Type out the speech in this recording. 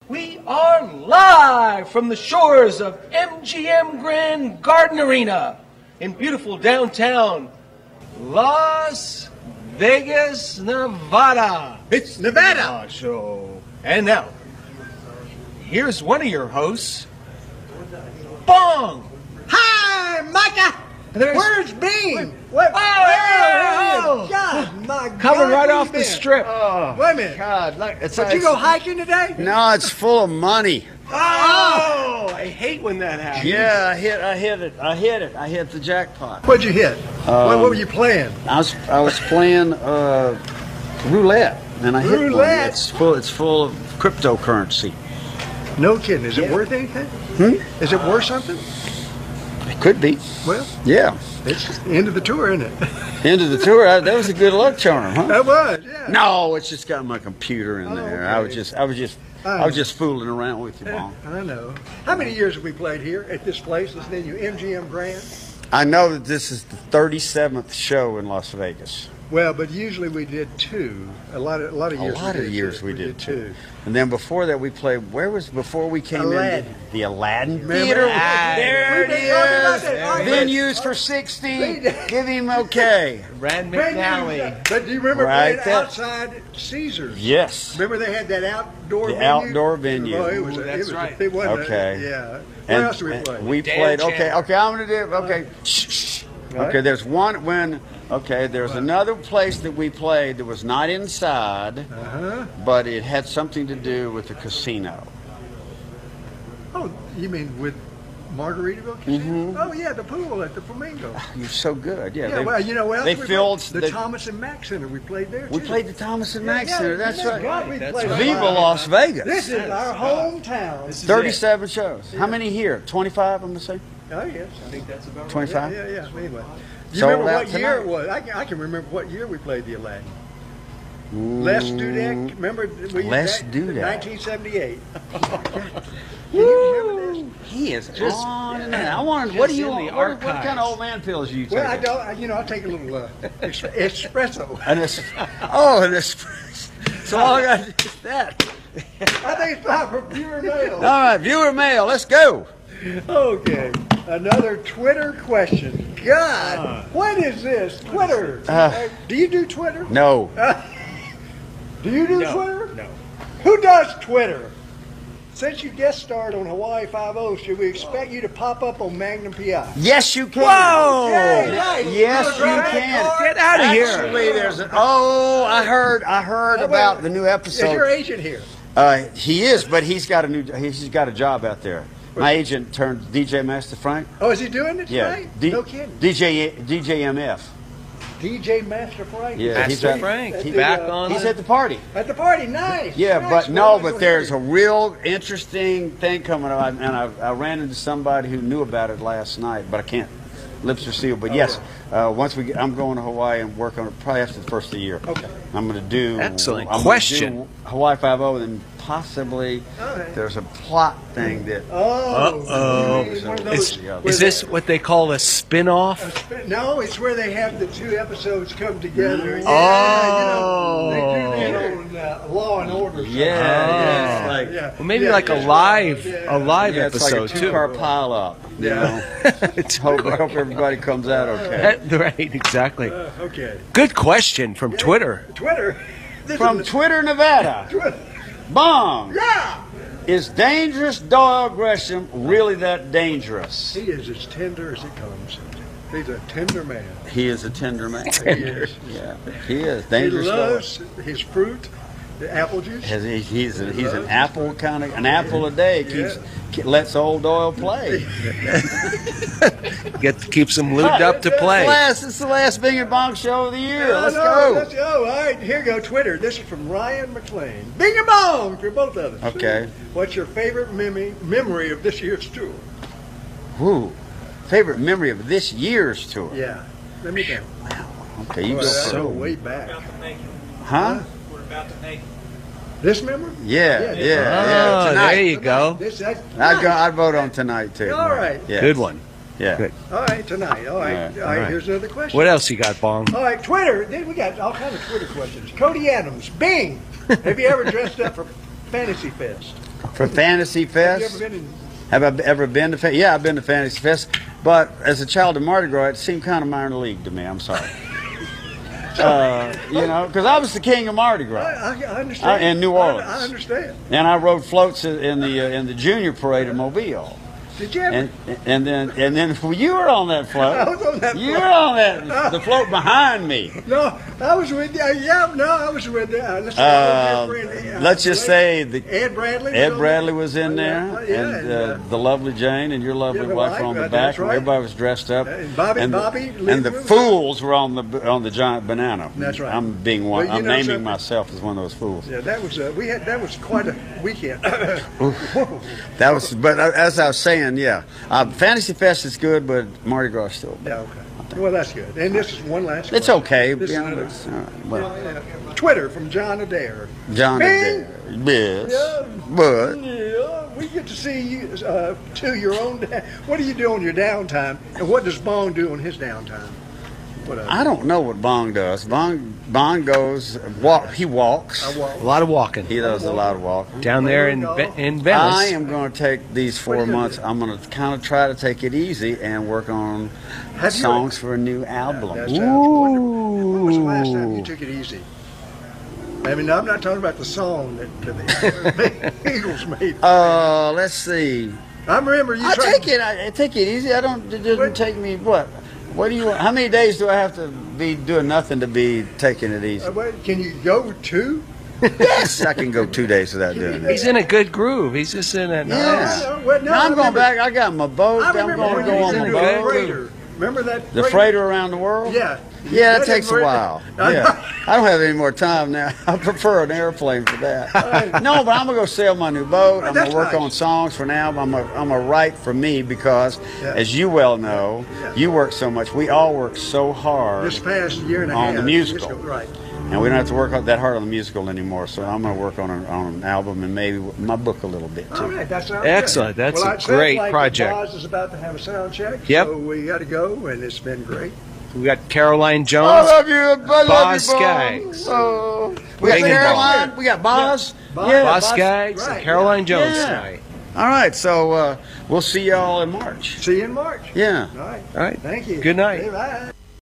We are live from the shores of MGM Grand Garden Arena in beautiful downtown Las Vegas, Nevada. It's Nevada. Show. And now, here's one of your hosts, Bong. Hi, Micah. Where's Bean? What? Oh, God, my God. coming right where off you the been? strip. Wait a minute. God, look, Did you go hiking today? No, it's full of money. Oh, I hate when that happens. Yeah, I hit the jackpot. What'd you hit? What were you playing? I was playing roulette, and I hit one. Roulette? It's full of cryptocurrency. No kidding. Is it worth anything? Is it worth something? It could be. Well, Yeah. it's the end of the tour, isn't it? End of the tour. That was a good luck charm, huh? That was, yeah. No, it's just got my computer in there. okay. I was just fooling around with you, Mom. I know. How many years have we played here at this place? This venue, MGM Grand? I know that this is the 37th show in Las Vegas. Well, but usually we did two. A lot of years. We did two. And then before that, we played. Where was before we came Aladdin. in? The Aladdin Remember? Theater. There We've been talking about that. All right, Venues for 60. Give him okay. Rand Brand new McNally. stuff. But do you remember Right playing there. outside Caesars? Yes. Remember they had that outdoor The venue? outdoor venue. Oh, it was That's right. It wasn't Okay. Yeah. What else did we play? We Dan played. Chandler. Okay. I'm gonna do. Okay. Shh. Right. Okay. There's one when. Okay. There's another place that we played that was not inside, Uh-huh. but it had something to do with the casino. Oh, you mean with Margaritaville Casino? Mm-hmm. Oh, yeah, the pool at the Flamingo. You're so good. Yeah. Yeah, well, you know what else They we filled played? The Thomas and Mack Center. We played there, We too. played the Thomas and Mack Center. That's yeah, right. God, we That's played right. a Viva lot. Las Vegas. This is our hometown. 37 shows. How many here? 25, I'm going to say? Oh, yes. I think that's about right. 25? Yeah. Anyway. You Sold remember out what year it tonight. was? I can remember what year we played the Aladdin. Les Dudek, remember? Les Dudek. 1978. Can you remember this? He is Just- on and on. I wanted, what do you in want? the What kind archives. of old man pills are you taking? Well, I don't. I take a little espresso. An espresso. So all I got is that. I think it's time for viewer mail. All right, viewer mail. Let's go. Okay, another Twitter question. God, what is this? Twitter. Do you do Twitter? No. Do you do No, Twitter? no. Who does Twitter? Since you guest starred on Hawaii Five-0, should we expect you to pop up on Magnum PI? Yes, you can. Whoa! Okay, right. Yes, you Right. can. Get out of here. Actually, there's an. Oh, I heard about the new Is your episode. agent here? He is, but he's got a job out there. My agent turned DJ Master Frank. Oh, is he doing it Yeah, tonight? No kidding. DJ MF. DJ Master Frank. Yeah, Master he's Frank. at He the, back on. He's at the party. At the party, nice. Yeah, nice. but Well, no, but there's a real interesting thing coming up, and I ran into somebody who knew about it last night, but I can't. Lips are sealed. But yes, once I'm going to Hawaii and work on it probably after the first of the year. Okay. I'm going to do. Excellent I'm gonna question. do Hawaii 5-0, and possibly Okay. there's a plot thing that. Oh. One of those Is this what they call a spin-off? No, it's where they have the two episodes come together. Yeah, Oh. you know, they do that on Law and Order. Yeah, it's like Yeah. Well, maybe Yeah, like a yeah. live Yeah. it's like a episode too. two-car pile-up. You know, It's hope everybody comes out okay. right, exactly. Okay. Good question from Twitter. Twitter. This From is Twitter, Nevada. Twitter. Bong. Yeah. Is Dangerous Doyle Gresham really that dangerous? He is as tender as it comes. He's a tender man. He is a tender man. He is. Yeah, he is. He Dangerous loves his fruit, the apple juice. He's an apple an apple a day lets old Doyle play. Keeps them lubed up to play. It's the last Bing and Bong show of the year. Let's No, go. Let's go. All right, here you go. Twitter. This is from Ryan McLean. Bing and bong for both of us. Okay. What's your favorite memory of this year's tour? Woo. Favorite memory of this year's tour? Yeah. Let me know. Okay, you Boy, go that's first. go way back. Huh? This memory? Yeah. Oh, Tonight. there you go. I'd vote on tonight too. All right. Yeah. Good one. Yeah. Good. All right, tonight. All right. All All right. right. Here's another question. What else you got, Bong? All right, Twitter. We got all kinds of Twitter questions. Cody Adams. Bing. Have you ever dressed up for Fantasy Fest? For Fantasy Have you ever Fest? been in? Have I ever been to? Yeah, I've been to Fantasy Fest. But as a child of Mardi Gras, it seemed kind of minor league to me. I'm sorry. You know, because I was the king of Mardi Gras. I understand. In New Orleans. I understand. And I rode floats in the junior parade in Mobile. Did you ever? And then well, you were on that float. I was on that You float. were on that the float behind me. No, I was with you. Yeah, no, I was with you. Let's just say the Ed Bradley. Ed Bradley was in there, Yeah, and the lovely Jane and your lovely Yeah, my wife wife, were on the that's back. And right. everybody was dressed up. And Bobby and the Lee- fools were on the giant banana. That's right. I'm being one. Well, you I'm know naming something? myself as one of those fools. Yeah, that was that was quite a weekend. That was, but as I was saying, yeah, Fantasy Fest is good, but Mardi Gras is still better. Yeah, okay. Well, that's good. And this is one last. It's question. okay. This is Yeah, another- it's, all right, well, Twitter from John Adair. John Man, Adair. Yes. Yeah. But Yeah, we get to see you to your own. What do you do on your downtime, and what does Bong do on his downtime? What I don't know what Bong does. Bong goes he walks. I walk. A lot of walking He does a lot of walking. down there in Venice. I am going to take these What are 4 you gonna months. do? I'm going to kind of try to take it easy and work on Have you- songs for a new album. That sounds wonderful. When was the last time you took it easy? I mean, I'm not talking about the song that the Eagles made. Let's see. I remember you. I tried- take it easy. I don't. It doesn't take me what. What do you want? How many days do I have to be doing nothing to be taking it easy? Wait, can you go two? Yes, I can go 2 days without doing it. He's in a good groove. He's just in a Yeah. nice. Well, no, Now I I'm going remember- back. I got my boat. I I'm remember going when to you go used on to my do a boat. freighter. Remember that? The freighter around the world? Yeah. Yeah, it That takes a freighter- while. I know. Yeah, I don't have any more time now. I prefer an airplane for that. No, but I'm gonna go sail my new boat. I'm That's gonna work nice. on songs for now. I'm gonna write for me because, Yeah. as you well know, Yeah. you work so much. We all work so hard, This past year and a On half. the musical. Right. and we don't have to work that hard on the musical anymore. So I'm gonna work on an album and maybe my book a little bit All too. right, that sounds Excellent. good. That's Well, a it sounds great like project. Boz is about to have a sound check. Yep. So we got to go, and it's been great. We got Caroline I Jones. love you, I love Boz you, Boz. Skaggs. Oh. We got Bing and Caroline. Boz. We got Boz. Boz. Yeah, Boz Skaggs right, and Caroline Jones Yeah. tonight. All right, so we'll see y'all in March. See you in March. Yeah. All right. All right. Thank you. Good night. Bye.